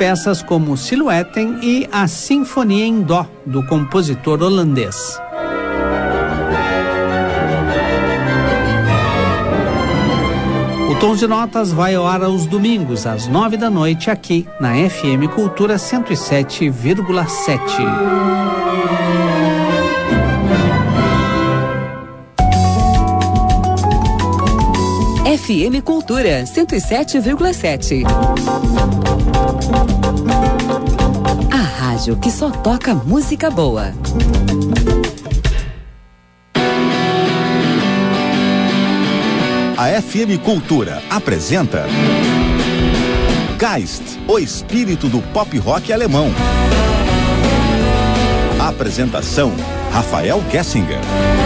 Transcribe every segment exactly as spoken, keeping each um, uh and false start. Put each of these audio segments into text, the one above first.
peças como Silhouetten e a Sinfonia em Dó, do compositor holandês. O Tons de Notas vai ao ar aos domingos, às nove da noite, aqui na F M Cultura cento e sete vírgula sete. F M Cultura cento e sete vírgula sete. A rádio que só toca música boa. A F M Cultura apresenta Geist, o espírito do pop rock alemão. Apresentação: Rafael Gessinger.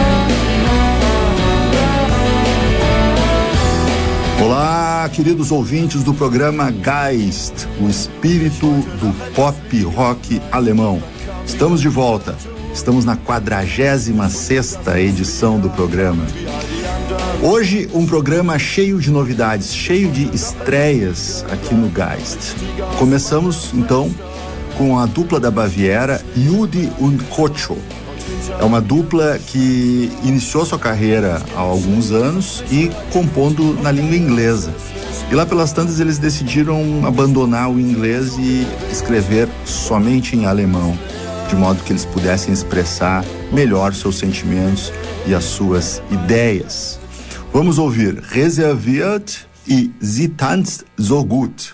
Olá, queridos ouvintes do programa Geist, o espírito do pop rock alemão. Estamos de volta. Estamos na quadragésima sexta edição do programa. Hoje, um programa cheio de novidades, cheio de estreias aqui no Geist. Começamos, então, com a dupla da Baviera, Judy und Kocho. É uma dupla que iniciou sua carreira há alguns anos e compondo na língua inglesa. E lá pelas tantas eles decidiram abandonar o inglês e escrever somente em alemão, de modo que eles pudessem expressar melhor seus sentimentos e as suas ideias. Vamos ouvir Reserviert e Sie tanzt so gut.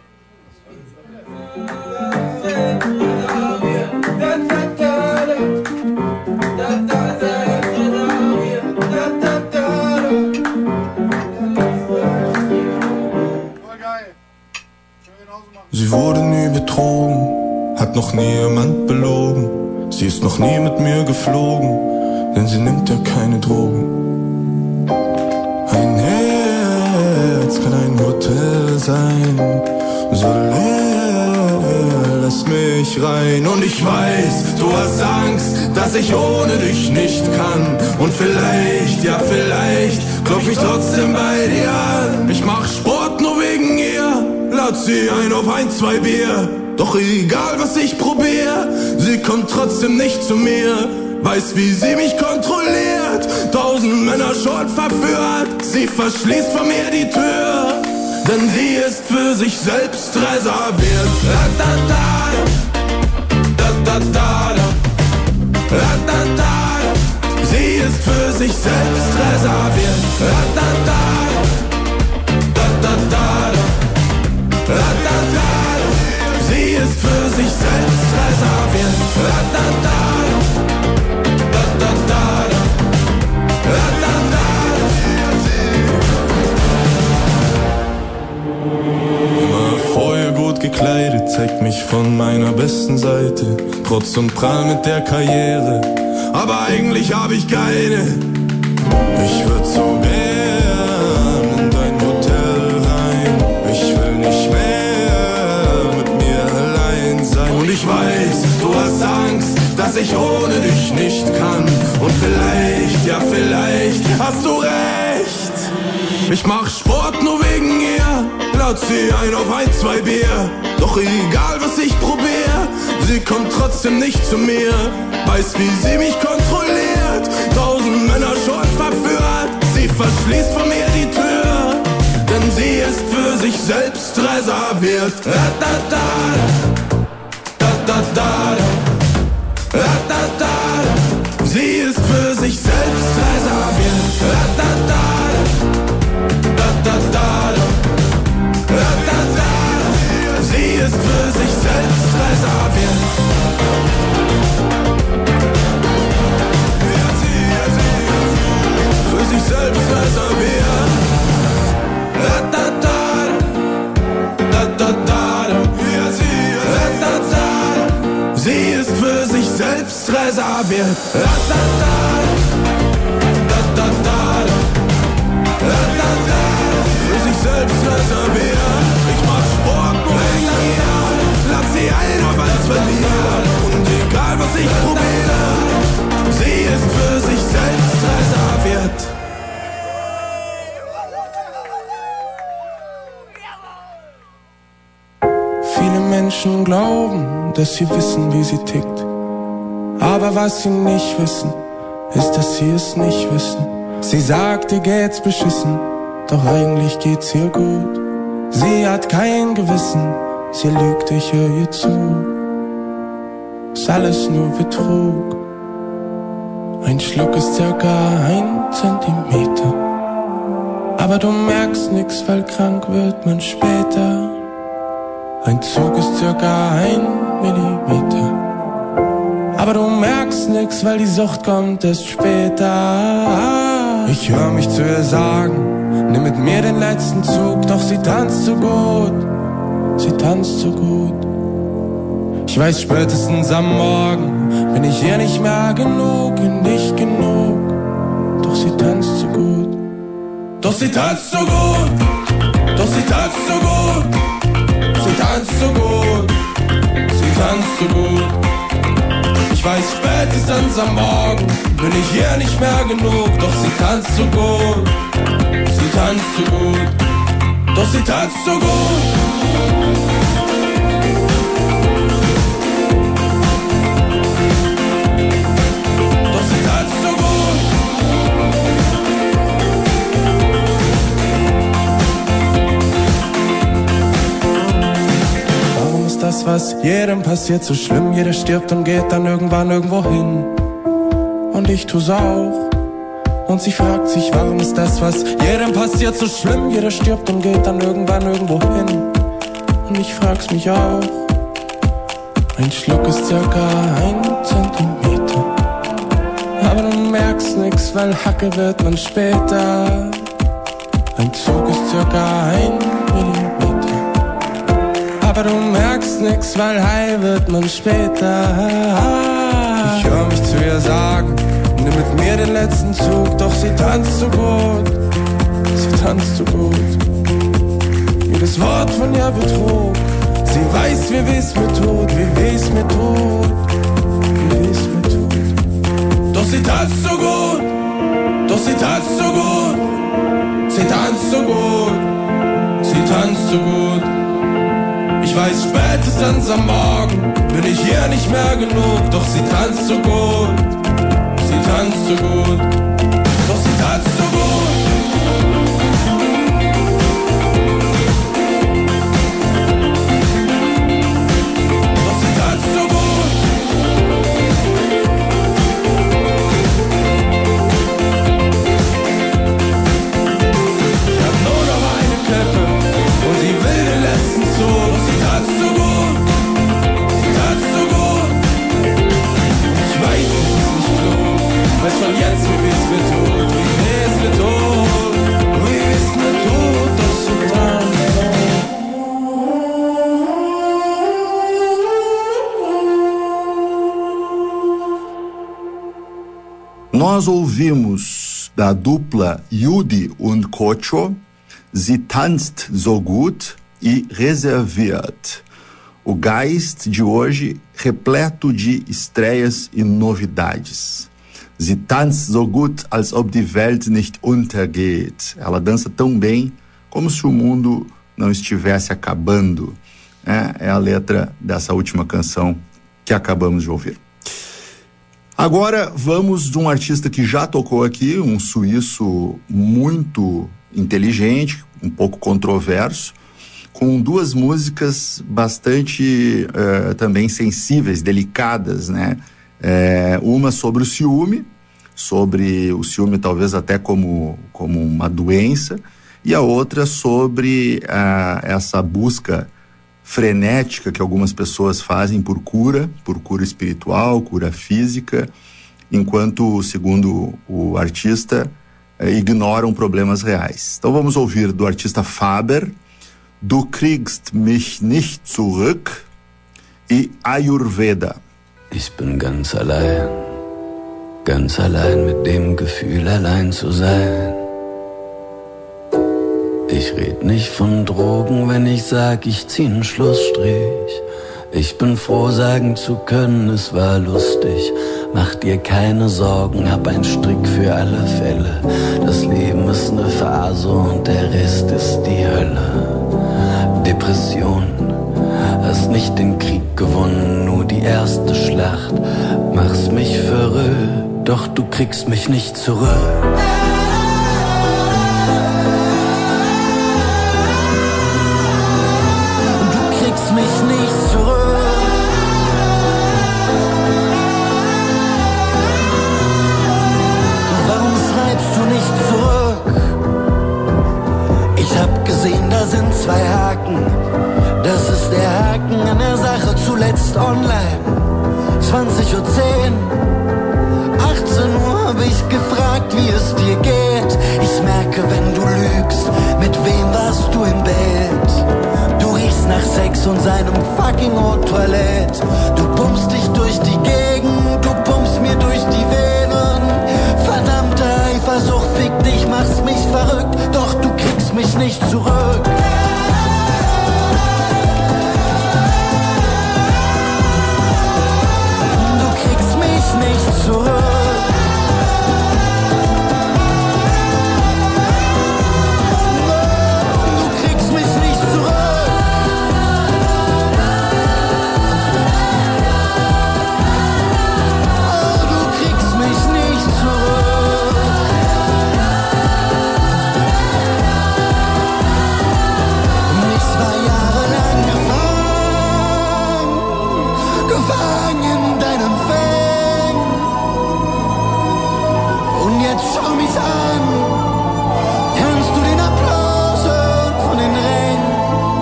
Sie wurde nie betrogen, hat noch nie jemand belogen. Sie ist noch nie mit mir geflogen, denn sie nimmt ja keine Drogen. Ein Herz kann ein Hotel sein, so leer, lass mich rein. Und ich weiß, du hast Angst, dass ich ohne dich nicht kann. Und vielleicht, ja vielleicht, klopf ich trotzdem bei dir an. Ich mach Sport nur wegen ihr, lad sie ein auf ein, zwei Bier. Doch egal was ich probier, sie kommt trotzdem nicht zu mir. Weiß, wie sie mich kontrolliert, tausend Männer schon verführt. Sie verschließt vor mir die Tür, denn sie ist für sich selbst reserviert. La da da, da da da, la da da. Sie ist für sich selbst reserviert. La da da, da da da, la da da. Sie ist für sich selbst reserviert. La da da. Immer vorher gut gekleidet, zeigt mich von meiner besten Seite. Trotz und Prall mit der Karriere, aber eigentlich hab ich keine. Ich würd so gern in dein Hotel rein. Ich will nicht mehr mit mir allein sein. Und ich weiß, du hast Angst, dass ich ohne dich nicht kann. Und vielleicht, ja vielleicht, hast du recht. Ich mach Sport nur wegen ihr, lad sie ein auf ein, zwei Bier. Doch egal was ich probier, sie kommt trotzdem nicht zu mir. Weiß, wie sie mich kontrolliert, tausend Männer schon verführt. Sie verschließt vor mir die Tür, denn sie ist für sich selbst reserviert. Da da da, da da da. La, da, da. Sie ist für sich selbst reserviert. La, da, da. Da, da, da. La, da, da. Sie ist für sich selbst reserviert. Für sich selbst reserviert. La, da, da. Da, da, da. La, da, da. Sie ist für sich selbst reserviert. La, da, da. Da, da, da. La, da, da. Für sich selbst reserviert. Ich mach Sport nur wegen ihr. Lass sie ein auf alles verlieren. Und egal was ich probiere, sie ist für sich selbst reserviert. Viele Menschen Menschen glauben, dass sie wissen, wie sie tickt. Aber was sie nicht wissen, ist, dass sie es nicht wissen. Sie sagt, ihr geht's beschissen, doch eigentlich geht's ihr gut. Sie hat kein Gewissen, sie lügt, ich höre ihr zu. Ist alles nur Betrug. Ein Schluck ist circa ein Zentimeter. Aber du merkst nix, weil krank wird man später. Ein Zug ist circa ein Millimeter. Aber du merkst nix, weil die Sucht kommt erst später. Ich hör mich zu ihr sagen, nimm mit mir den letzten Zug. Doch sie tanzt so gut, sie tanzt so gut. Ich weiß, spätestens am Morgen bin ich ihr nicht mehr genug, nicht genug. Doch sie tanzt so gut. Doch sie tanzt so gut, doch sie tanzt so gut. Sie tanzt so gut, sie tanzt so gut. Ich weiß, spätestens am Morgen bin ich ihr nicht mehr genug. Doch sie tanzt so gut, sie tanzt so gut. Doch sie tanzt so gut. Doch sie tanzt so gut. Warum ist das, was jedem passiert, so schlimm? Jeder stirbt und geht dann irgendwann irgendwo hin. Und ich tu's auch. Und sie fragt sich, warum ist das, was jedem passiert, so schlimm? Jeder stirbt und geht dann irgendwann irgendwo hin. Und ich frag's mich auch. Ein Schluck ist circa ein Zentimeter. Aber du merkst nix, weil Hacke wird man später. Ein Zug ist circa ein Millimeter. Aber du merkst nix, weil high wird man später. Ich hör mich zu ihr sagen, nimm mit mir den letzten Zug. Doch sie tanzt so gut, sie tanzt so gut. Jedes Wort von ihr Betrug. Sie weiß, wie weh's mir tut, wie weh's mir tut, wie weh's mir tut. Doch sie tanzt so gut, doch sie tanzt so gut. Sie tanzt so gut, sie tanzt so gut. Ich weiß, spätestens am Morgen bin ich ihr nicht mehr genug. Doch sie tanzt so gut, sie tanzt so gut. Doch sie tanzt so gut. Doch sie tanzt so gut. Ich hab nur noch eine Kippe und sie will den letzten Zug. Doch sie tanzt so gut, sie tanzt so gut. Ich weiß, es ist nicht klug, weiß schon jetzt, wie weh's mir tut, wie weh's mir tut, wie weh's mir tut, doch sie tanzt so. Nós ouvimos da dupla Yudi und Kocho, Sie tanzt so gut e reserviert. O Geist de hoje repleto de estreias e novidades. Sie tanzt so gut, als ob die Welt nicht untergeht. Ela dança tão bem como se o mundo não estivesse acabando. É, é a letra dessa última canção que acabamos de ouvir. Agora vamos de um artista que já tocou aqui, um suíço muito inteligente, um pouco controverso, com duas músicas bastante uh, também sensíveis, delicadas, né? É, uma sobre o ciúme, sobre o ciúme talvez até como, como uma doença, e a outra sobre uh, essa busca frenética que algumas pessoas fazem por cura, por cura espiritual, cura física, enquanto, segundo o artista, eh, ignoram problemas reais. Então vamos ouvir do artista Faber, Du kriegst mich nicht zurück e Ayurveda. Ich bin ganz allein, ganz allein mit dem Gefühl, allein zu sein. Ich red nicht von Drogen, wenn ich sag, ich zieh nen Schlussstrich. Ich bin froh, sagen zu können, es war lustig. Mach dir keine Sorgen, hab ein Strick für alle Fälle. Das Leben ist ne Phase und der Rest ist die Hölle. Depression ist nicht doch du kriegst mich nicht zurück. Du kriegst mich nicht zurück. Warum schreibst du nicht zurück? Ich hab gesehen, da sind zwei Haken. Das ist der Haken an der Sache, zuletzt online. zwanzig Uhr zehn, achtzehn Uhr hab ich gefragt, wie es dir geht. Ich merke, wenn du lügst, mit wem warst du im Bett? Du riechst nach Sex und seinem fucking Haute-Toilette. Du pumpst dich durch die Gegend, du pumpst mir durch die Venen. Verdammte Eifersucht, fick dich, machst mich verrückt, doch du kriegst mich nicht zurück. Nicht zurück. Du kriegst mich nicht zurück. Oh, du kriegst mich nicht zurück. Ich war jahrelang gefangen, gefangen in deinem Feld. Jetzt schau mich an, kannst du den Applaus hören von den Rängen?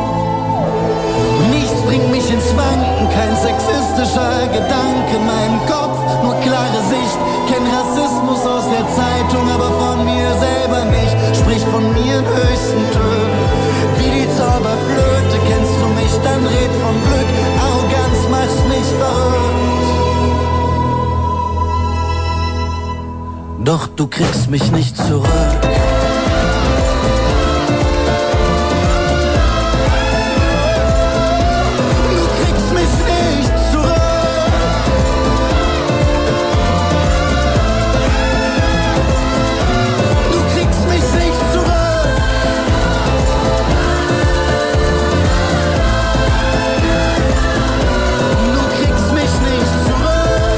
Nichts bringt mich ins Wanken, kein sexistischer Gedanke in meinem Kopf, nur klare Sicht, kenn Rassismus aus der Zeitung, aber von mir selber nicht, sprich von mir in höchsten Tönen. Wie die Zauberflöte, kennst du mich, dann red von Glück, Arroganz macht mich verrückt. Doch du kriegst mich nicht zurück. Du kriegst mich nicht zurück. Du kriegst mich nicht zurück. Du kriegst mich nicht zurück.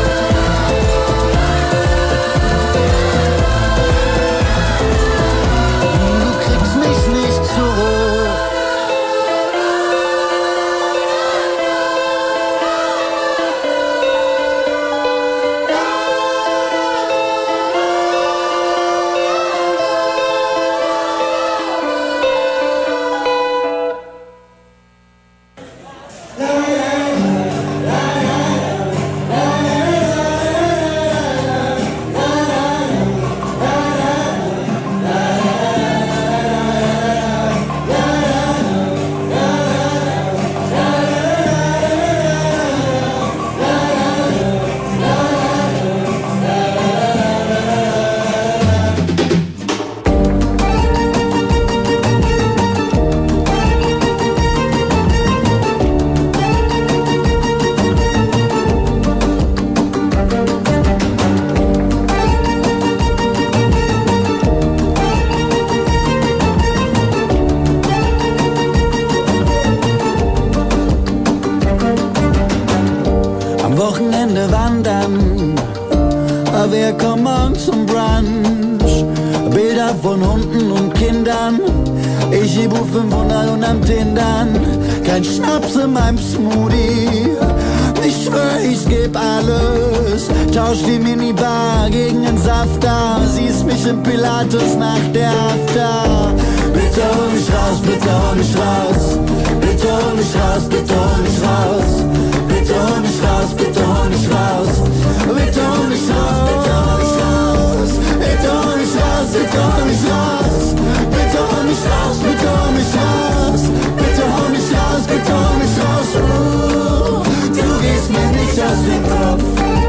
Wer kommt morgen zum Brunch? Bilder von Hunden und Kindern. Ich geb fünfhundert und am Tindern. Kein Schnaps in meinem Smoothie. Ich schwör, ich geb alles. Tausch die Minibar gegen einen Safter. Siehst mich im Pilatus nach der After. Bitte hol mich raus, bitte hol mich raus. Bitte hol mich raus, bitte hol mich raus. Bitte hol mich raus, bitte hol mich raus. Bitte hol mich raus, bitte hol mich raus. Bitte hol mich raus, bitte hol mich raus. Bitte hol mich raus, bitte hol mich raus. Bitte hol mich raus, bitte hol mich raus. Uh, du gehst mir nicht aus dem Kopf.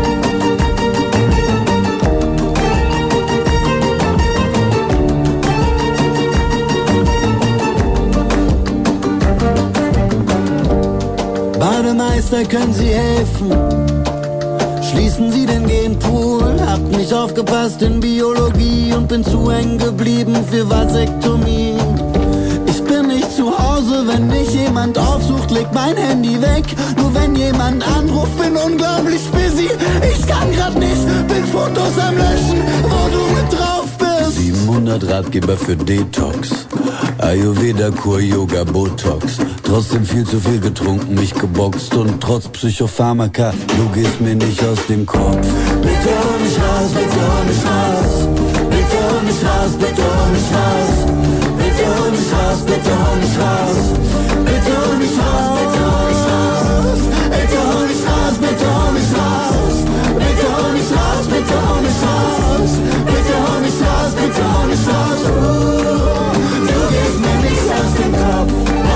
Bademeister, können Sie helfen? Schließen Sie den Genpool? Hab nicht aufgepasst in Biologie und bin zu eng geblieben für Vasektomie. Ich bin nicht zu Hause, wenn mich jemand aufsucht, leg mein Handy weg. Nur wenn jemand anruft, bin unglaublich busy. Ich kann grad nicht, bin Fotos am Löschen, wo du mit drauf bist. siebenhundert Ratgeber für Detox, Ayurveda, Kur, Yoga, Botox. Trotzdem viel zu viel getrunken, mich geboxt und trotz Psychopharmaka, du gehst mir nicht aus dem Kopf. Bitte hol mich raus, bitte hol mich raus. Bitte hol mich raus, bitte hol mich raus. Bitte hol mich raus, bitte hol mich raus. Bitte hol mich raus, bitte hol mich raus. Bitte hol mich raus, bitte hol mich raus. Bitte hol mich raus, bitte hol mich raus. Bitte hol mich raus, bitte hol mich raus. Du gehst mir nicht aus dem Kopf.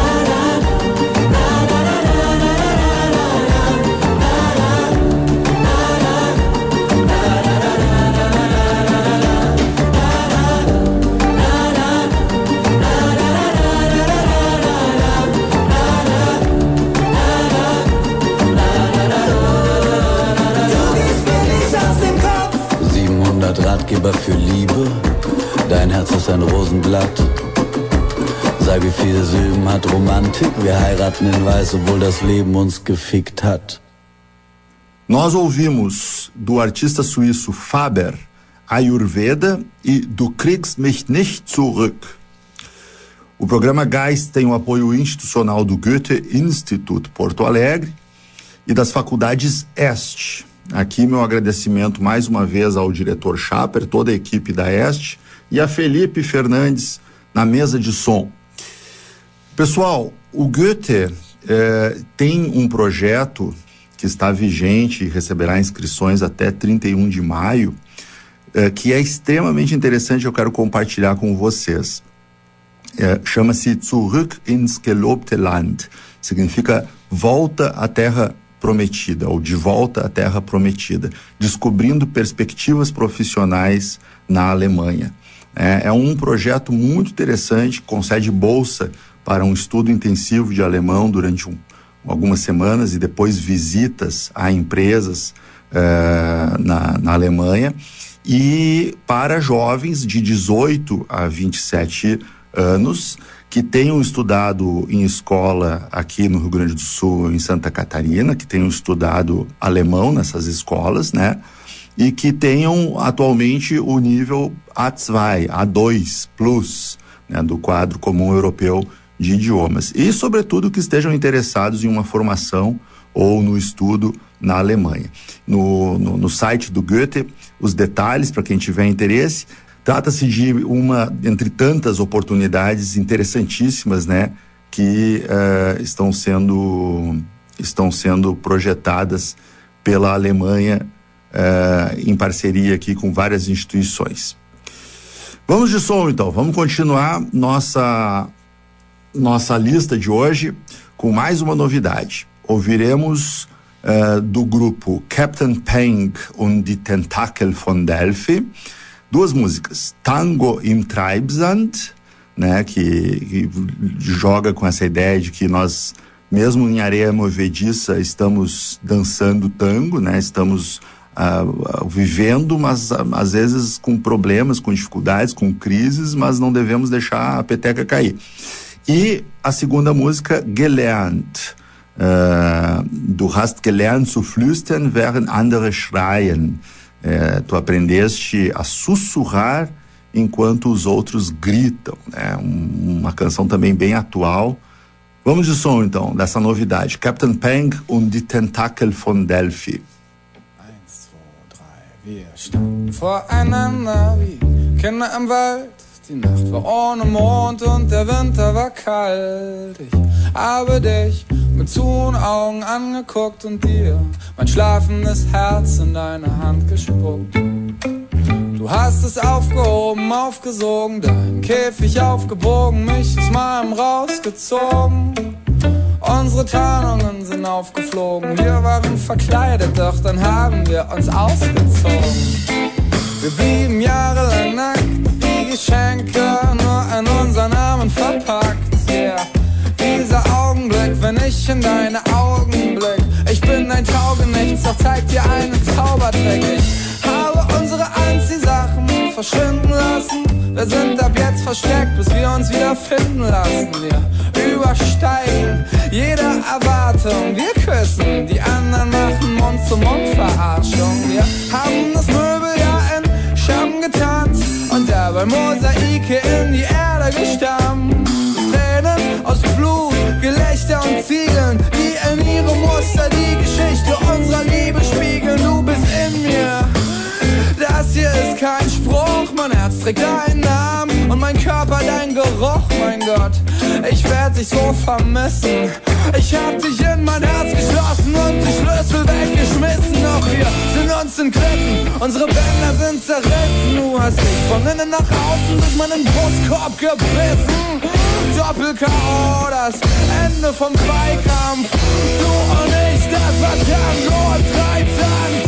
Ratgeber für Liebe, dein Herz ist ein Rosenblatt. Sei wie viele Silben hat Romantik, wir heiraten in Weiß, obwohl das Leben uns gefickt hat. Nós ouvimos do artista suíço Faber, Ayurveda e Du kriegst mich nicht zurück. O programa Geist tem o apoio institucional do Goethe-Institut Porto Alegre e das faculdades Este. Aqui meu agradecimento mais uma vez ao diretor Schaper, toda a equipe da Este e a Felipe Fernandes na mesa de som. Pessoal, o Goethe eh, tem um projeto que está vigente e receberá inscrições até trinta e um de maio, eh, que é extremamente interessante e eu quero compartilhar com vocês. Eh, chama-se Zurück ins gelobte Land, significa volta à terra prometida, ou de volta à terra prometida, descobrindo perspectivas profissionais na Alemanha. É, é um projeto muito interessante, concede bolsa para um estudo intensivo de alemão durante um, algumas semanas e depois visitas a empresas uh, na, na Alemanha, e para jovens de dezoito a vinte e sete anos que tenham estudado em escola aqui no Rio Grande do Sul, em Santa Catarina, que tenham estudado alemão nessas escolas, né? E que tenham atualmente o nível A dois, A dois plus, né? Do quadro comum europeu de idiomas. E, sobretudo, que estejam interessados em uma formação ou no estudo na Alemanha. No, no, no site do Goethe, os detalhes, para quem tiver interesse. Trata-se de uma, entre tantas oportunidades interessantíssimas, né, que uh, estão sendo, estão sendo projetadas pela Alemanha uh, em parceria aqui com várias instituições. Vamos de som, então. Vamos continuar nossa, nossa lista de hoje com mais uma novidade. Ouviremos uh, do grupo Captain Peng und die Tentakel von Delphi duas músicas, Tango im Treibsand, né, que, que joga com essa ideia de que nós, mesmo em areia movediça, estamos dançando tango, né, estamos uh, uh, vivendo, mas uh, às vezes com problemas, com dificuldades, com crises, mas não devemos deixar a peteca cair. E a segunda música, Gelernt, uh, Du hast gelernt zu flüstern, während andere schreien. É, tu aprendeste a sussurrar enquanto os outros gritam, né? Um, uma canção também bem atual. Vamos de som, então, dessa novidade. Captain Peng und die Tentakel von Delphi. Eins, zwei, drei, wir standen voreinander wie Kinder im Wald. Die Nacht war ohne Mond und der Winter war kalt. Ich habe dich mit zu'n Augen angeguckt und dir mein schlafendes Herz in deine Hand gespuckt. Du hast es aufgehoben, aufgesogen, deinen Käfig aufgebogen, mich aus meinem rausgezogen. Unsere Tarnungen sind aufgeflogen, wir waren verkleidet, doch dann haben wir uns ausgezogen. Wir blieben jahrelang nackt, wie Geschenke, nur in unseren Namen verpackt, yeah. Dieser Augenblick, wenn ich in deine Augen blick, ich bin ein Taugenichts, doch zeig dir einen Zaubertrick. Ich habe unsere Anziehsachen verschwinden lassen, wir sind ab jetzt versteckt, bis wir uns wieder finden lassen, ja. übersteigen jede Erwartung. Wir küssen, die anderen machen Mund-zu-Mund-Verarschung. Wir haben das Möbel ja in Scham getanzt und dabei Mosaike in die Erde gestampft. Tränen aus Blut, Gelächter und Ziegeln, die in ihre Muster die Geschichte unserer Liebe spiegeln. Du bist in mir, das hier ist kein Spruch, mein Herz trägt deinen Namen und mein Körper dein Geruch, mein Gott, ich werd dich so vermissen. Ich hab dich in mein Herz geschlossen und die Schlüssel weggeschmissen. Doch wir sind uns entlitten, unsere Bänder sind zerrissen. Du hast dich von innen nach außen durch meinen Brustkorb gebissen. Doppel-K O, das Ende vom Zweikampf. Du und ich, das war Tango und Treibsand.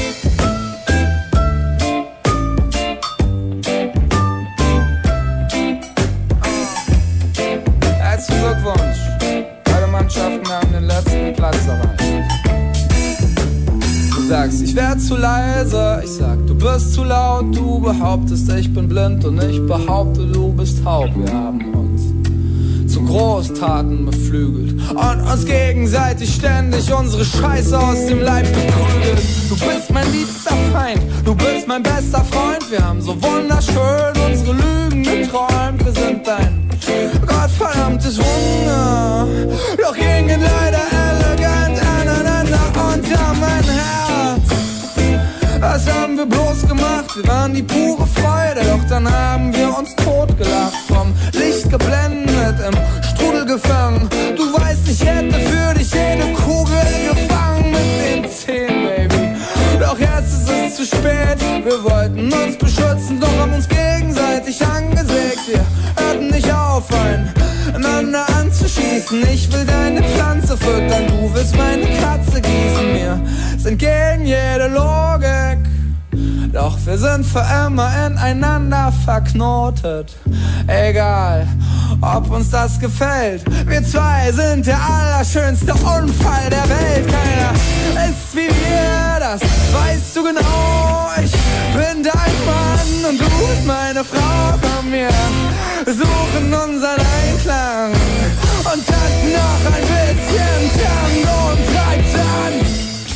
Herzlichen Glückwunsch. Beide Mannschaften haben den letzten Platz erreicht. Du sagst, ich wär zu leise. Ich sag, du bist zu laut. Du behauptest, ich bin blind. Und ich behaupte, du bist taub. Wir haben uns zu Großtaten beflügelt und uns gegenseitig ständig unsere Scheiße aus dem Leib geprügelt. Du bist mein liebster Feind, du bist mein bester Freund. Wir haben so wunderschön unsere Lügen geträumt. Wir sind dein gottverdammtes Wunder, doch gingen leider elegant aneinander unter mein Herz. Was haben wir bloß gemacht? Wir waren die pure Freude, doch dann haben wir uns totgelacht. Vom Licht geblendet, im Strudel gefangen. Du weißt, ich hätte für dich jede Kugel gefangen mit den Zehen, Baby. Doch jetzt ist es zu spät. Wir wollten uns beschützen, doch haben uns gegenseitig angesägt. Wir hörten nicht auf, einander anzuschießen. Ich will deine Pflanze füttern, du willst meine Katze gießen. Wir sind gegen jede Logik, doch wir sind für immer ineinander verknotet. Egal, ob uns das gefällt, wir zwei sind der allerschönste Unfall der Welt. Keiner ist wie wir, das weißt du genau. Ich bin dein Mann und du bist meine Frau. Komm, wir suchen unseren Einklang und tanzen noch ein bisschen Tango und Treibsand.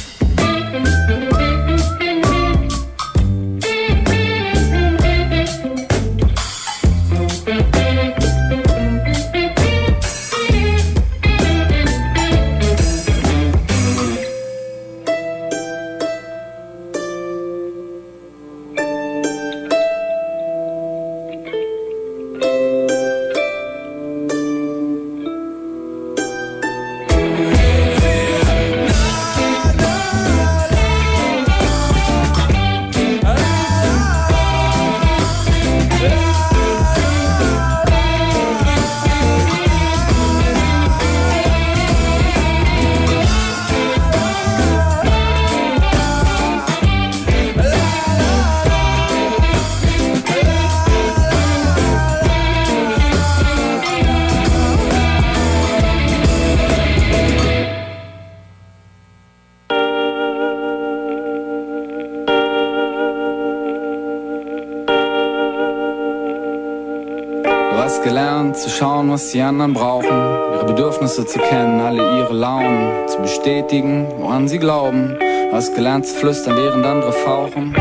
Zu schauen, was die anderen brauchen, ihre Bedürfnisse zu kennen, alle ihre Launen zu bestätigen, woran sie glauben. Du hast gelernt zu flüstern, während andere fauchen.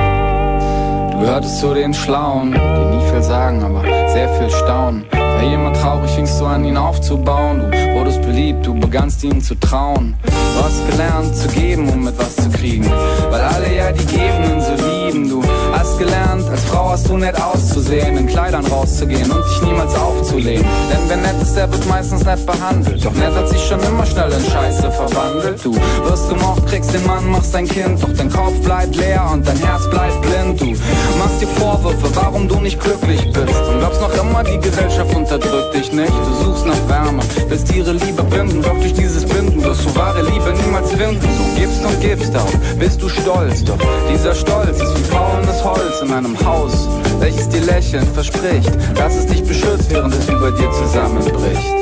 Du gehörtest zu den Schlauen, die nie viel sagen, aber sehr viel staunen. War jemand traurig, fingst du an, ihn aufzubauen. Du wurdest beliebt, du begannst ihnen zu trauen. Du hast gelernt zu geben, um etwas zu kriegen, weil alle ja die Gebenden so lieben. Du hast gelernt, als Frau hast du nett auszusehen, in Kleidern rauszugehen und dich niemals aufzulehnen. Denn wer nett ist, der wird meistens nett behandelt. Doch nett hat sich schon immer schnell in Scheiße verwandelt. Du wirst gemocht, kriegst den Mann, machst dein Kind, doch dein Kopf bleibt leer und dein Herz bleibt blind. Du machst dir Vorwürfe, warum du nicht glücklich bist, und glaubst noch immer, die Gesellschaft unterdrückt dich nicht. Du suchst nach Wärme, willst ihre Liebe binden, doch durch dieses Binden wirst du wahre Liebe niemals finden. Du gibst und gibst auf, bist du stolz, doch dieser Stolz ist wie faulendes Holz in einem Haus, welches dir lächelnd verspricht, dass es dich beschützt, während es über dir zusammenbricht.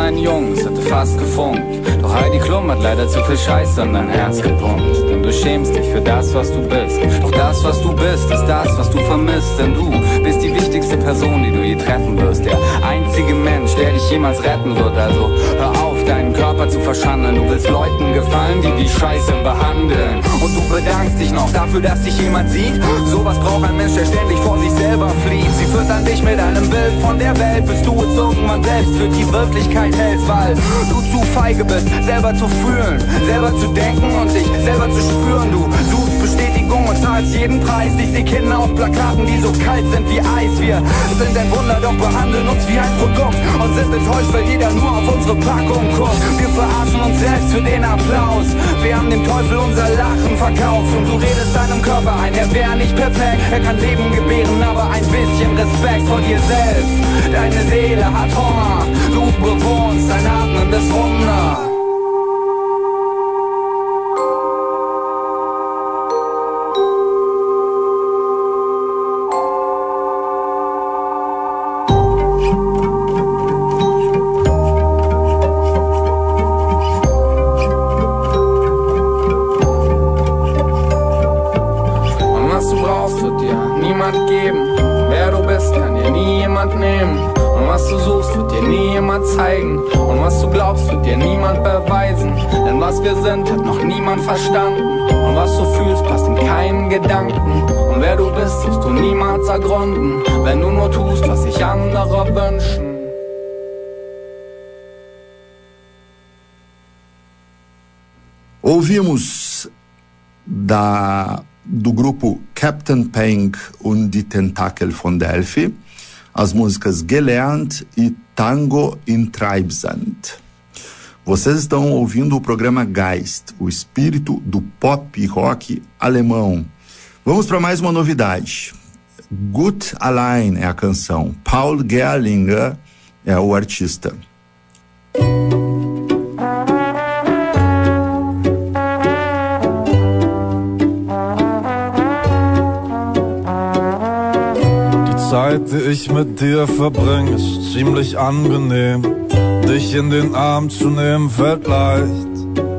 meinen Jungs hatte fast gefunkt. Doch Heidi Klum hat leider zu viel Scheiße an dein Herz gepumpt. Denn du schämst dich für das, was du bist. Doch das, was du bist, ist das, was du vermisst. Denn du bist die wichtigste Person, die du je treffen wirst. Der einzige Mensch, der dich jemals retten wird. Also hör auf, deinen Körper zu verschandeln. Du willst Leuten gefallen, die dich scheiße behandeln. Und du bedankst dich noch dafür, dass dich jemand sieht. Sowas braucht ein Mensch, der ständig vor sich selber flieht. Sie führt an dich mit einem Bild von der Welt, bis du es irgendwann selbst für die Wirklichkeit hältst. Weil du zu feige bist, selber zu fühlen, selber zu denken und dich selber zu spüren. Du suchst Bestätigung und zahlst jeden Preis. Ich seh Kinder auf Plakaten, die so kalt sind wie Eis. Wir sind ein Wunder, doch behandeln uns wie ein Produkt und sind enttäuscht, weil jeder nur auf unsere Packung guckt. Wir verarschen uns selbst für den Applaus. Wir haben dem Teufel unser Lachen verkauft. Und du redest deinem Körper ein, er wäre nicht perfekt. Er kann Leben gebären, aber ein bisschen Respekt vor dir selbst. Deine Seele hat Hunger, du bewohnst ein atmendes Wunder. Zeigen. Und was du glaubst, wird dir niemand beweisen. Denn was wir sind, hat noch niemand verstanden. Und was du fühlst, passt in keinen Gedanken. Und wer du bist, wirst du niemals ergründen, wenn du nur tust, was sich andere wünschen. Ouvimos da, do grupo Captain Peng und die Tentakel von Delphi as músicas Gelernt e Tango in Treibsand. Vocês estão ouvindo o programa Geist, o espírito do pop rock alemão. Vamos para mais uma novidade. Gut Allein é a canção, Paul Gerlinger é o artista. Die Zeit, die ich mit dir verbringe, ist ziemlich angenehm. Dich in den Arm zu nehmen, fällt leicht.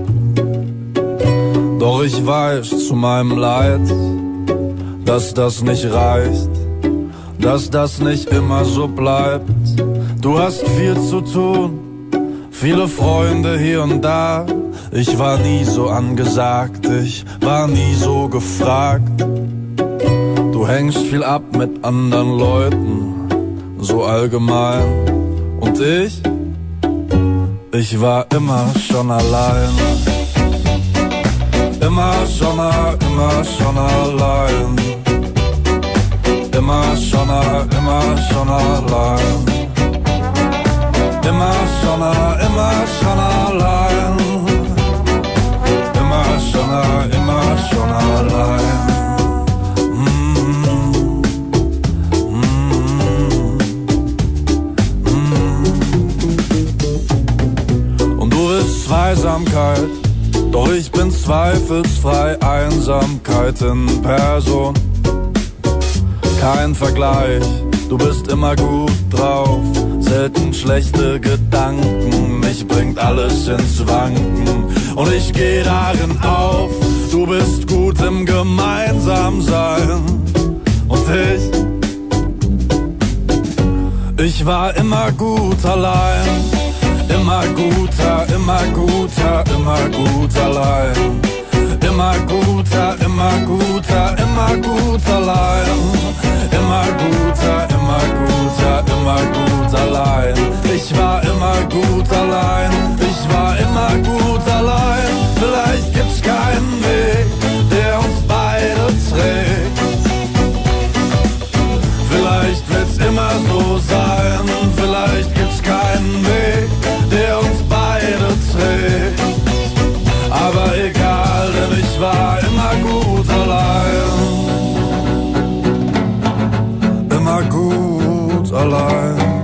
Doch ich weiß zu meinem Leid, dass das nicht reicht, dass das nicht immer so bleibt. Du hast viel zu tun, viele Freunde hier und da. Ich war nie so angesagt, ich war nie so gefragt. Du hängst viel ab mit anderen Leuten, so allgemein. Und ich, ich war immer schon allein. Immer schon, immer schon allein. Immer schon, immer schon allein. Immer schon, immer schon allein. Immer schon, immer schon allein. Zweisamkeit, doch ich bin zweifelsfrei Einsamkeit in Person. Kein Vergleich, du bist immer gut drauf, selten schlechte Gedanken, mich bringt alles ins Wanken und ich geh darin auf. Du bist gut im Gemeinsamsein und ich, ich war immer gut allein. Immer guter, immer guter, immer gut allein. Immer guter, immer guter, immer gut allein. Immer guter, immer guter, immer gut allein. Ich war immer gut allein. Ich war immer gut allein. Vielleicht gibt's keinen Weg, der uns beide trägt. Vielleicht wird's immer so sein. Vielleicht gibt's keinen Weg, der uns beide trägt. Aber egal, denn ich war immer gut allein. Immer gut allein.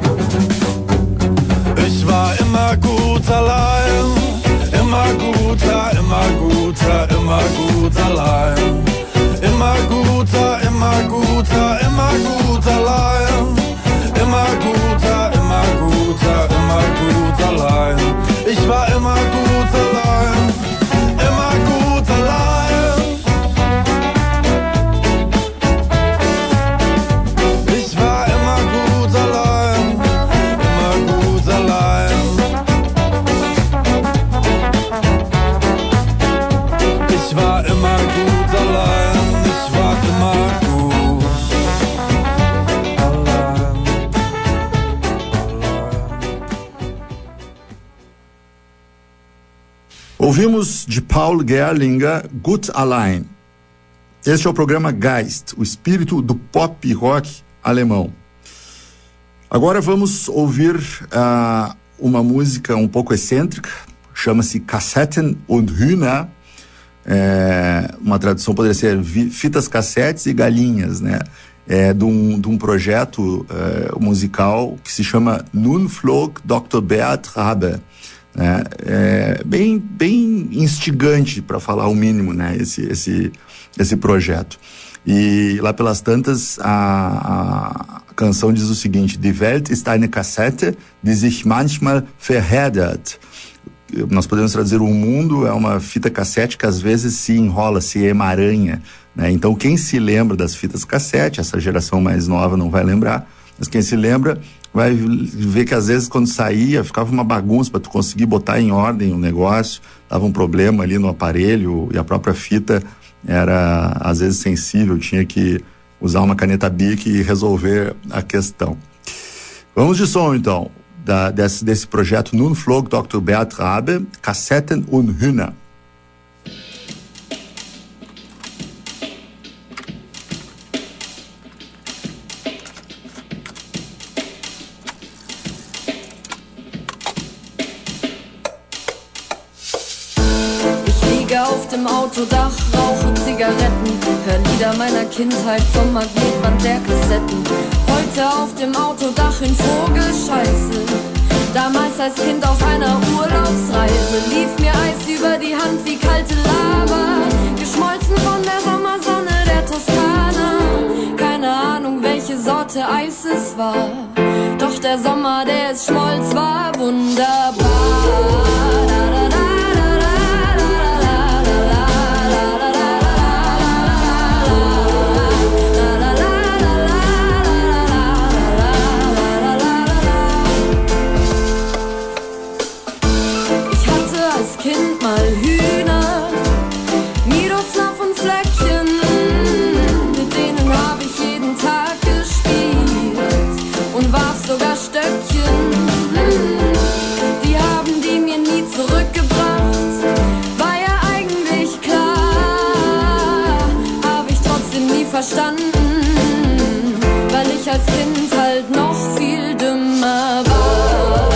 Ich war immer gut allein. Immer guter, immer guter, immer gut allein. Immer guter, immer guter, immer gut allein. Immer guter, immer guter, immer gut allein. Ouvimos de Paul Gerlinger, Gut Allein. Este é o programa Geist, o espírito do pop rock alemão. Agora vamos ouvir uh, uma música um pouco excêntrica, chama-se Kassetten und Hühner. É, uma tradução poderia ser fitas cassetes e galinhas, né? É de um, de um projeto é, musical que se chama Nun flog doutor Bert Rabe. Né? É bem, bem instigante, para falar o mínimo, né? esse, esse, esse projeto. E lá pelas tantas, a, a canção diz o seguinte: Die Welt ist eine Kassette, die sich manchmal verheddert. Nós podemos traduzir: o mundo é uma fita cassete que às vezes se enrola, se emaranha, né? Então quem se lembra das fitas cassete, essa geração mais nova não vai lembrar, mas quem se lembra vai ver que às vezes quando saía ficava uma bagunça para tu conseguir botar em ordem o negócio, dava um problema ali no aparelho e a própria fita era às vezes sensível, tinha que usar uma caneta Bic e resolver a questão. Vamos de som então, da, desse, desse projeto Nun flog doutor Bert Rabe, Kassetten und Hühner. Auf dem Autodach, rauche Zigaretten, hör Lieder meiner Kindheit vom Magnetband der Kassetten. Heute auf dem Autodach in Vogelscheiße, damals als Kind auf einer Urlaubsreise, lief mir Eis über die Hand wie kalte Lava, geschmolzen von der Sommersonne der Toskana. Keine Ahnung, welche Sorte Eis es war, doch der Sommer, der es schmolz, war wunderbar. Kind mal Hühner, Miroslav und Flöckchen, mit denen hab ich jeden Tag gespielt und warf sogar Stöckchen. Die haben die mir nie zurückgebracht, war ja eigentlich klar, hab ich trotzdem nie verstanden, weil ich als Kind halt noch viel dümmer war.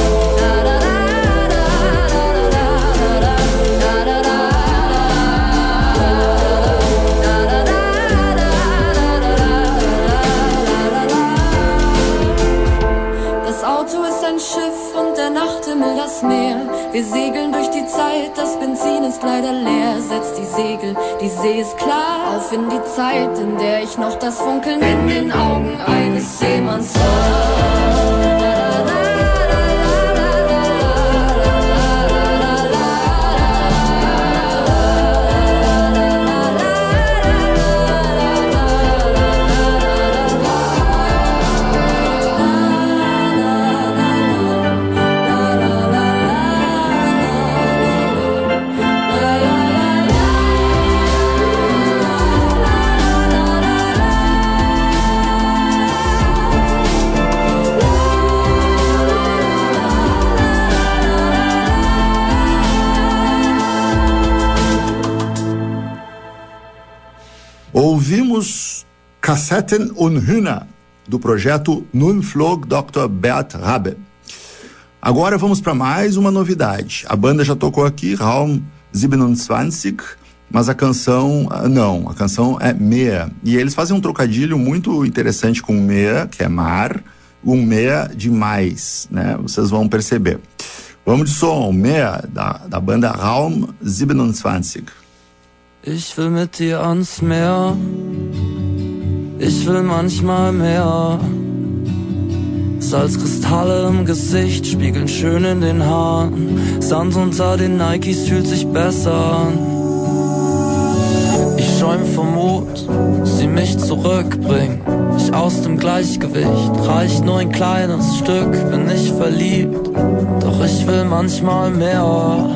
Schiff und der Nachthimmel das Meer. Wir segeln durch die Zeit, das Benzin ist leider leer. Setzt die Segel, die See ist klar. Auf in die Zeit, in der ich noch das Funkeln in den Augen eines Seemanns sah. Ouvimos Kassetten und Hühner, do projeto Nun flog doutor Bert Rabe. Agora vamos para mais uma novidade. A banda já tocou aqui, Raum siebenundzwanzig, mas a canção, não, a canção é Meer. E eles fazem um trocadilho muito interessante com Meer, que é mar, um Meer de mais, né? Vocês vão perceber. Vamos de som, Meer, da, da banda Raum siebenundzwanzig. Ich will mit dir ans Meer, ich will manchmal mehr. Salzkristalle im Gesicht spiegeln schön in den Haaren. Sand unter den Nikes fühlt sich besser an. Ich schäum vom Mut, sie mich zurückbringt. Ich aus dem Gleichgewicht, reicht nur ein kleines Stück. Bin ich verliebt, doch ich will manchmal mehr.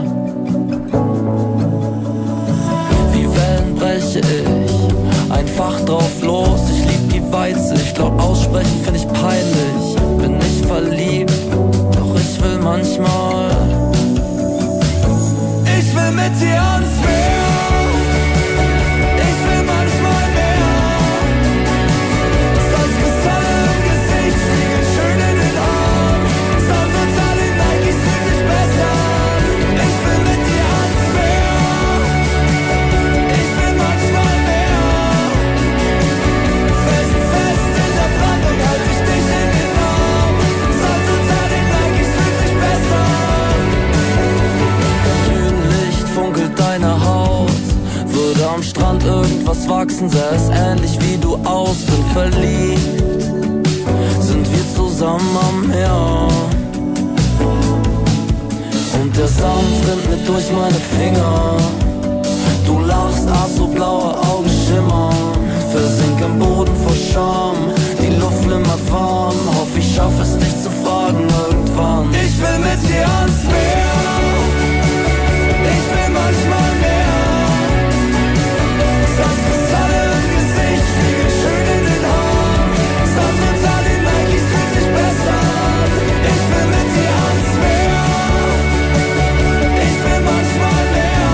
Breche ich einfach drauf los. Ich lieb die Weitsicht, laut aussprechen find ich peinlich. Bin nicht verliebt, doch ich will manchmal. Ich will mehr. mit dir ans Meer. Ich will manchmal mehr. Salzkristalle im Gesicht, Fliegen schön in den Arm. Soundsozial in Nikes fühlt sich besser an. Ich will mit dir ans Meer. Ich will manchmal mehr. Felsenfest in der Brandung halt ich dich in den Arm. Soundsozial in Nikes fühlt sich besser an. Grünlicht funkelt deine Haut. Würde am Strand irgendwas wachsen, sähe es ähnlich wie du aus. Bin verliebt, sind wir zusammen am Meer. Und der Sand rinnt mit durch meine Finger. Du lachst, ach so blaue Augen schimmern. Versink im Boden vor Scham, die Luft flimmert warm. Hoff ich schaff es dich zu fragen irgendwann. Ich will mit dir ans Meer. Ich will manchmal mehr. Salzkristalle im Gesicht, Fliegen schön in den Haaren. Soundsozial in Nikes fühlt sich besser an. Ich will mit dir ans Meer. Ich will manchmal mehr.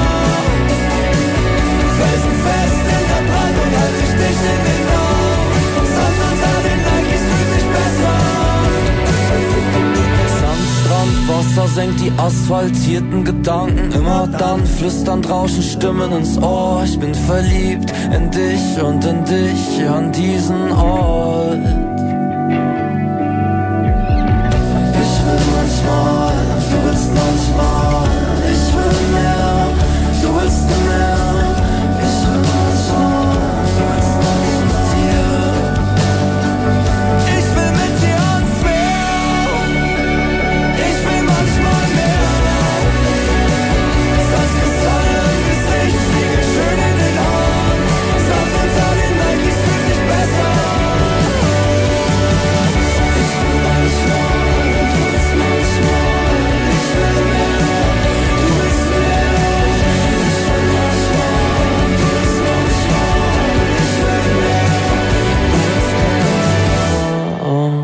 Felsenfest in der Brandung halt ich dich in den Arm. Soundsozial in Nikes fühlt sich besser an. Sandstrand, Wasser senkt die asphaltierten Gedanken. Immer dann flüsternd rauschen Stimmen ins Ohr. Ich bin verliebt in dich und in dich an diesen Ort. Ich will manchmal, du willst manchmal. Ich will mehr, du willst mehr. Ich will manchmal, du willst nicht mit dir. Ich will mit dir ans Meer. Ich will manchmal mehr. Salzkristalle im Gesicht, Fliegen schön in den Haaren. Soundsozial in Nikes fühlt sich besser an. Ich will manchmal, du willst manchmal. Ich will mehr, du willst mehr. Ich will manchmal, du willst manchmal. Ich will mehr, du willst mehr.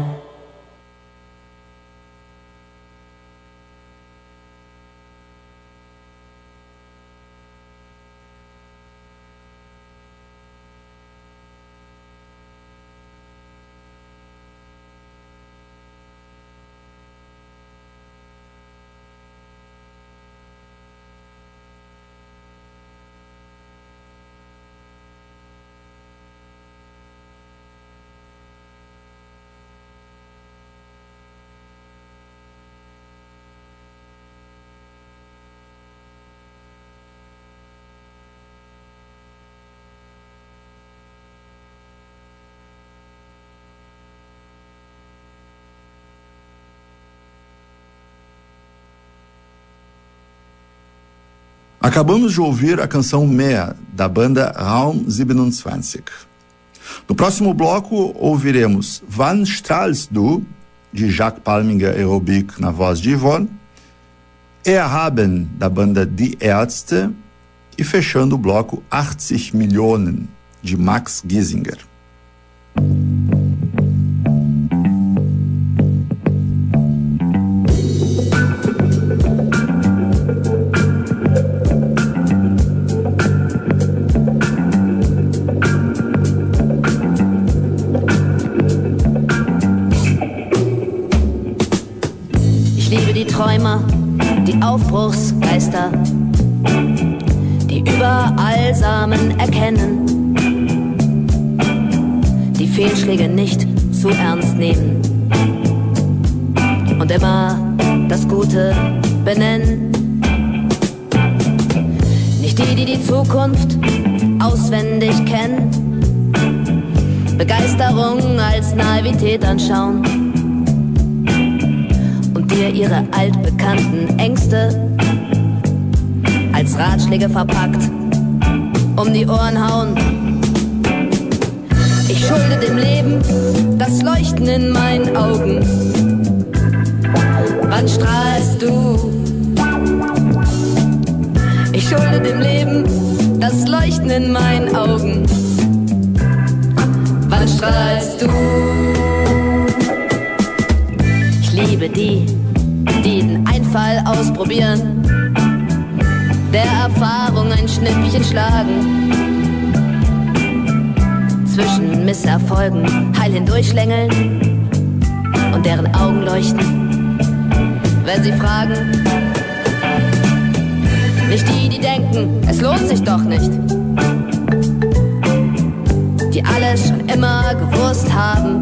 Acabamos de ouvir a canção Mehr, da banda Raum siebenundzwanzig. No próximo bloco, ouviremos Wann strahlst du, de Jacques Palminger Aerobic na voz de Yvonne, Erhaben, da banda Die Ärzte, e fechando o bloco achtzig Millionen, de Max Giesinger. Träumer, die Aufbruchsgeister, die überall Samen erkennen, die Fehlschläge nicht zu ernst nehmen und immer das Gute benennen. Nicht die, die die Zukunft auswendig kennen, Begeisterung als Naivität anschauen und dir ihre altbekannten Ängste als Ratschläge verpackt um die Ohren hauen. Ich schulde dem Leben das Leuchten in meinen Augen. Wann strahlst du? Ich schulde dem Leben das Leuchten in meinen Augen. Wann strahlst du? Ich liebe die, die den Einfall ausprobieren der Erfahrung ein Schnippchen schlagen. Zwischen Misserfolgen heil hindurchschlängeln und deren Augen leuchten, wenn sie fragen. Nicht die, die denken, es lohnt sich doch nicht, die alles schon immer gewusst haben.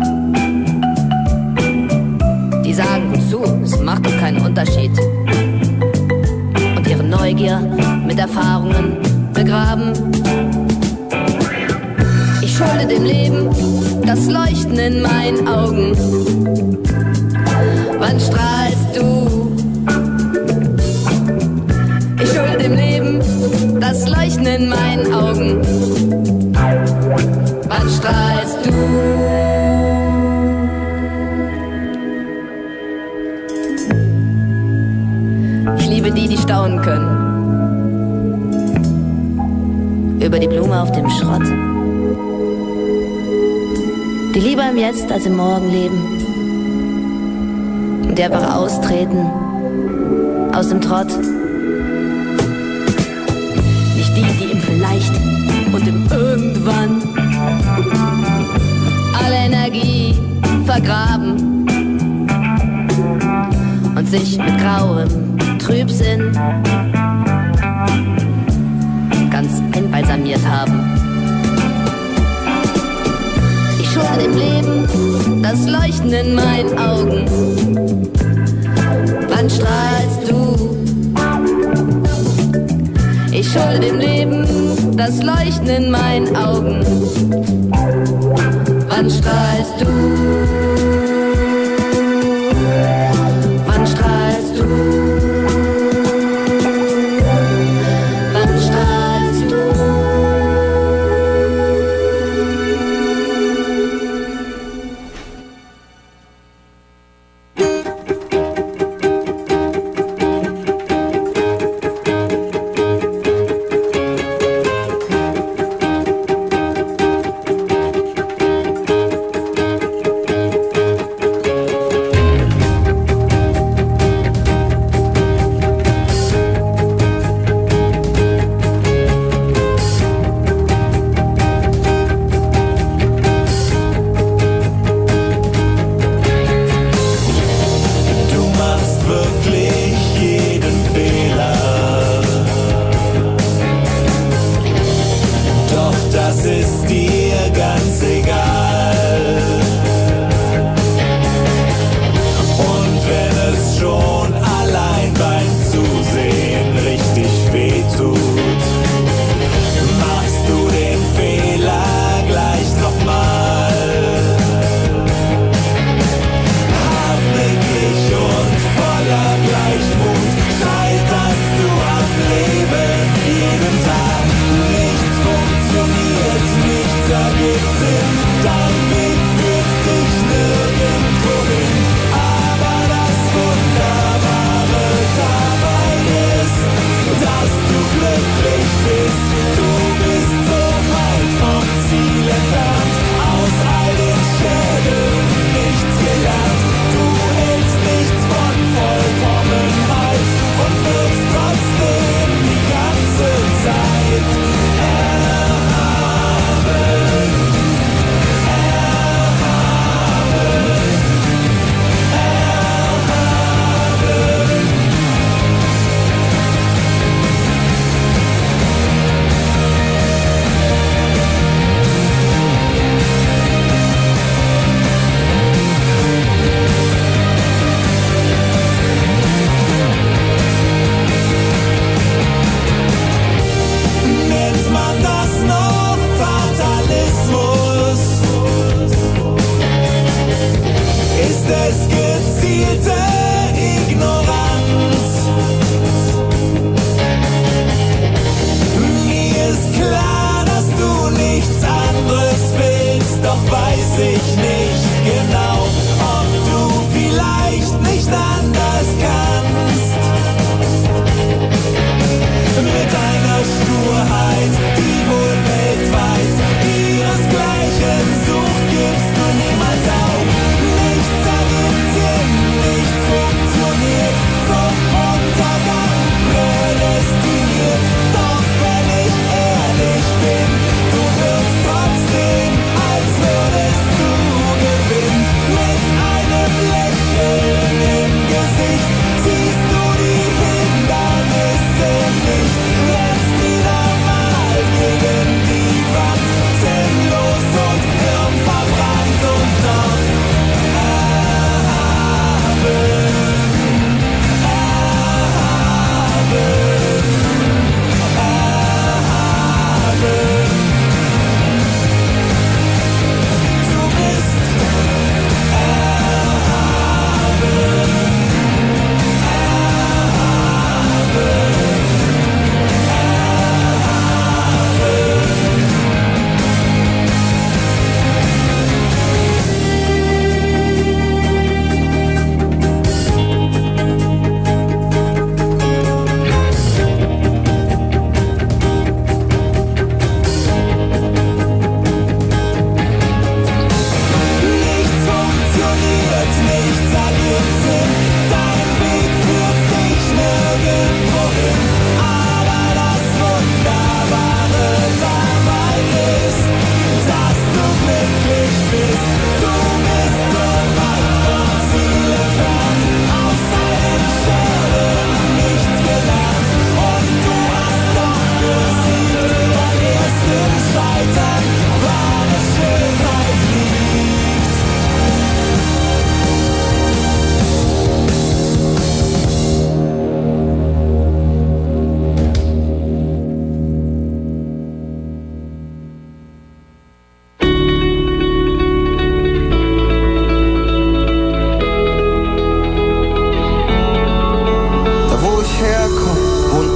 Die sagen, wozu, es macht doch keinen Unterschied, und ihre Neugier mit Erfahrungen begraben. Ich schulde dem Leben das Leuchten in meinen Augen. Wann strahlst du? Ich schulde dem Leben das Leuchten in meinen Augen. Wann strahlst du? Ich liebe die, die staunen können über die Blume auf dem Schrott, die lieber im Jetzt als im Morgen leben und die einfach austreten aus dem Trott. Nicht die, die im Vielleicht und im Irgendwann alle Energie vergraben und sich mit grauem Trübsinn ganz einbalsamiert haben. Ich schulde dem Leben das Leuchten in meinen Augen. Wann strahlst du? Ich schulde dem Leben das Leuchten in meinen Augen. Wann strahlst du? Wann strahlst du? Wann strahlst du?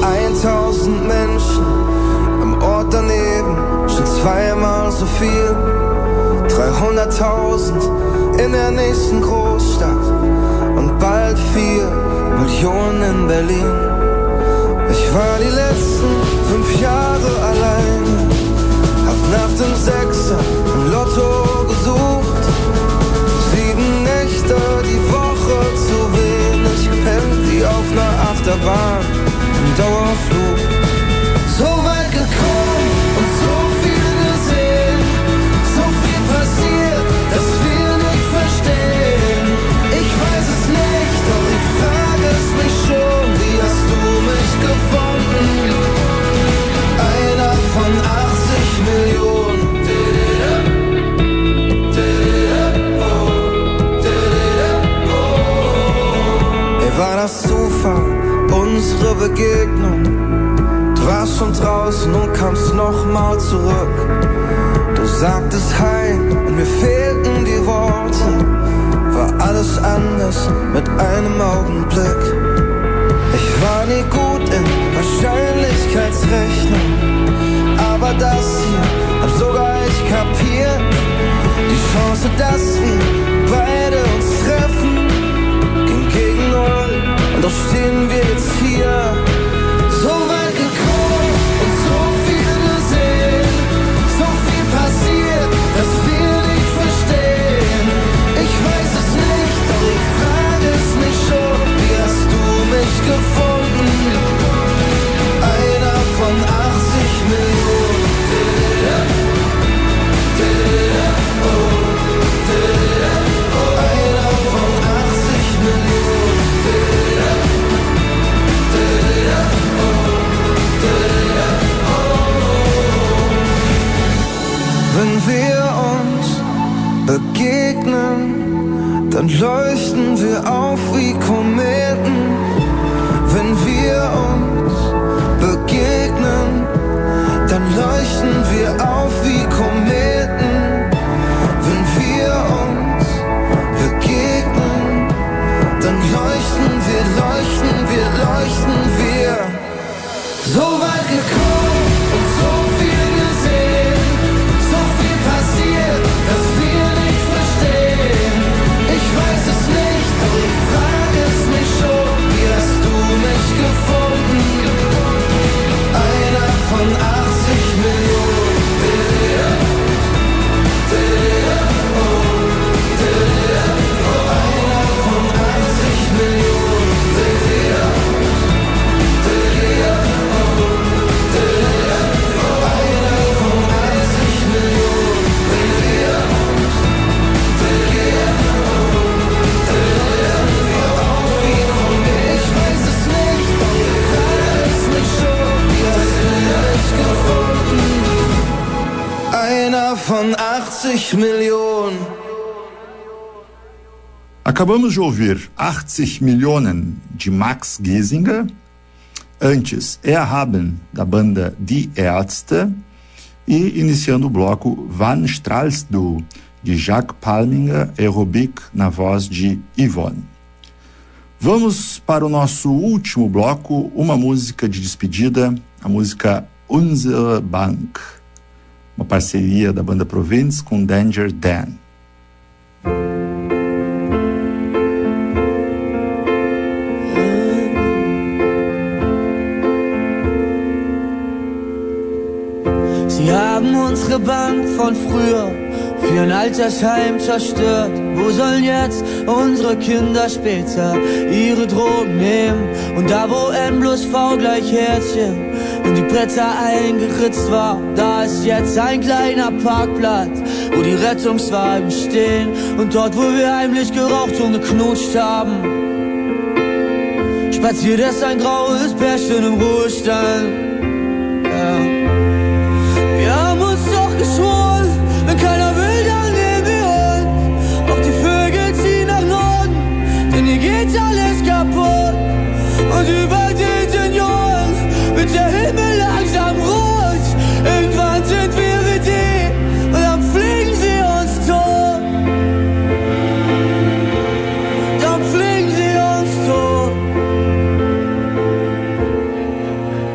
Eintausend Menschen, am Ort daneben schon zweimal so viel. Dreihunderttausend in der nächsten Großstadt und bald vier Millionen in Berlin. Ich war die letzten fünf Jahre alleine, hab nach dem Sechser im Lotto gesucht. Sieben Nächte die Woche zu wenig gepennt, wie auf einer Achterbahn im Dauerflug. So weit gekommen und so viel gesehen, so viel passiert, dass wir nicht verstehen. Ich weiß es nicht, doch ich frage es mich schon, wie hast du mich gefunden? Einer von achtzig Millionen. War das Zufall, unsere Begegnung? Du warst schon draußen und kamst nochmal zurück. Du sagtest Hi und mir fehlten die Worte. War alles anders mit einem Augenblick. Ich war nie gut in Wahrscheinlichkeitsrechnung, aber das hier hab sogar ich kapiert. Die Chance, dass wir beide uns treffen, gegen null, und doch stehen wir jetzt hier. So weit gekommen und so viel gesehen, so viel passiert, dass wir nicht verstehen. Ich weiß es nicht, doch ich frage es mich schon, wie hast du mich gefunden? Einer von achtzig Millionen. Einer von achtzig Millionen. Wenn wir uns begegnen, dann leuchten wir auf wie Kometen. Wenn wir uns begegnen, dann leuchten wir auf wie Kometen. Wenn wir uns begegnen, dann leuchten wir, leuchten wir, leuchten wir. So weit gekommen und so viel gesehen, so viel passiert, dass wir nicht verstehen. Ich weiß es nicht, doch ich frage es mich schon, wie hast du mich gefunden? Einer von achtzig Millionen. Einer von achtzig Millionen. Einer von achtzig Millionen. Acabamos de ouvir achtzig Millionen de Max Giesinger, antes Erhaben da banda Die Ärzte e iniciando o bloco Wann strahlst du de Jacques Palminger e Robic na voz de Yvonne. Vamos para o nosso último bloco, uma música de despedida, a música Unsere Bank, uma parceria da banda Province com Danger Dan. Sie haben unsere Bank von früher für ein Altersheim zerstört. Wo sollen jetzt unsere Kinder später ihre Drogen nehmen? Und da wo N plus V gleich Herzchen in die Bretter eingeritzt war, da ist jetzt ein kleiner Parkplatz, wo die Rettungswagen stehen. Und dort, wo wir heimlich geraucht und geknutscht haben, spaziert erst ein graues Pärchen im Ruhestand. Ja. Wir haben uns doch geschworen, wenn keiner will, dann nehmen wir uns. Auch die Vögel ziehen nach Norden, denn hier geht alles kaputt. Und über den Senioren wird der Himmel langsam rot. Irgendwann sind wir wie die und dann fliegen sie uns tot. Dann fliegen sie uns tot.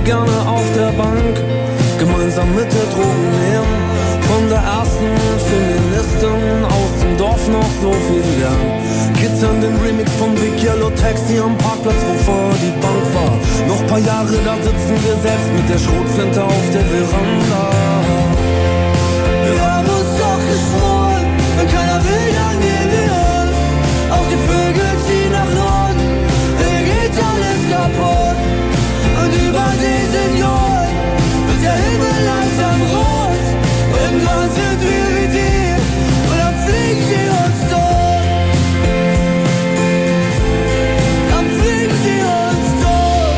gerne auf der Bank gemeinsam mit der Drogen nehmen. Von der ersten Feministin aus dem Dorf noch so viel lernen. Kids an den Remix von Big Yellow Taxi am Parkplatz, wo vorher die Bank war. Noch paar Jahre, da sitzen wir selbst mit der Schrotflinte auf der Veranda. Wir haben uns doch geschworen, wenn keiner will, dann gehen wir an. Auch die Vögel ziehen nach Norden, hier geht alles kaputt. Und über die Senioren wird der Himmel langsam rot. Irgendwann sind wir wie die, und dann fliegen sie uns tot. Dann fliegen sie uns tot.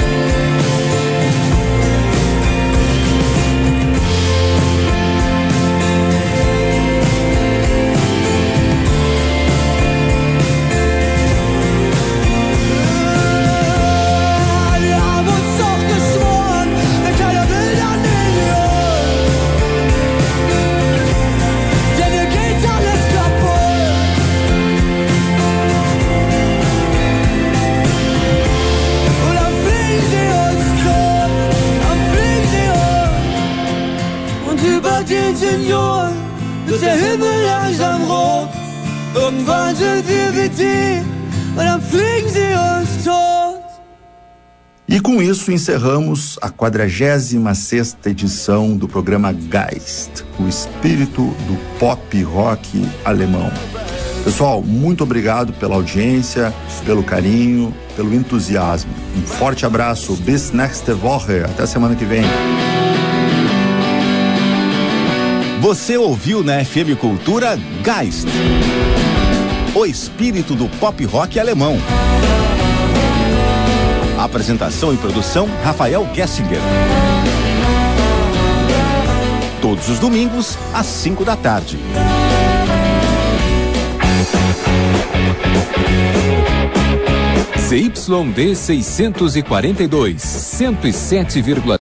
Wir haben uns doch geschworen, wenn keiner will, dann nehmen wir uns. Denn hier geht alles kaputt. Und dann fliegen sie uns tot. Dann fliegen sie uns. Und über den Senioren wird der Himmel langsam rot. Irgendwann sind wir wie die, und dann fliegen sie uns tot. E com isso encerramos a quadragésima sexta edição do programa Geist, o espírito do pop rock alemão. Pessoal, muito obrigado pela audiência, pelo carinho, pelo entusiasmo. Um forte abraço, bis nächste Woche, até semana que vem. Você ouviu na F M Cultura Geist, o espírito do pop rock alemão. Apresentação e produção Rafael Gessinger. Todos os domingos às cinco da tarde. C Y D seiscentos e quarenta e dois, cento e sete vírgula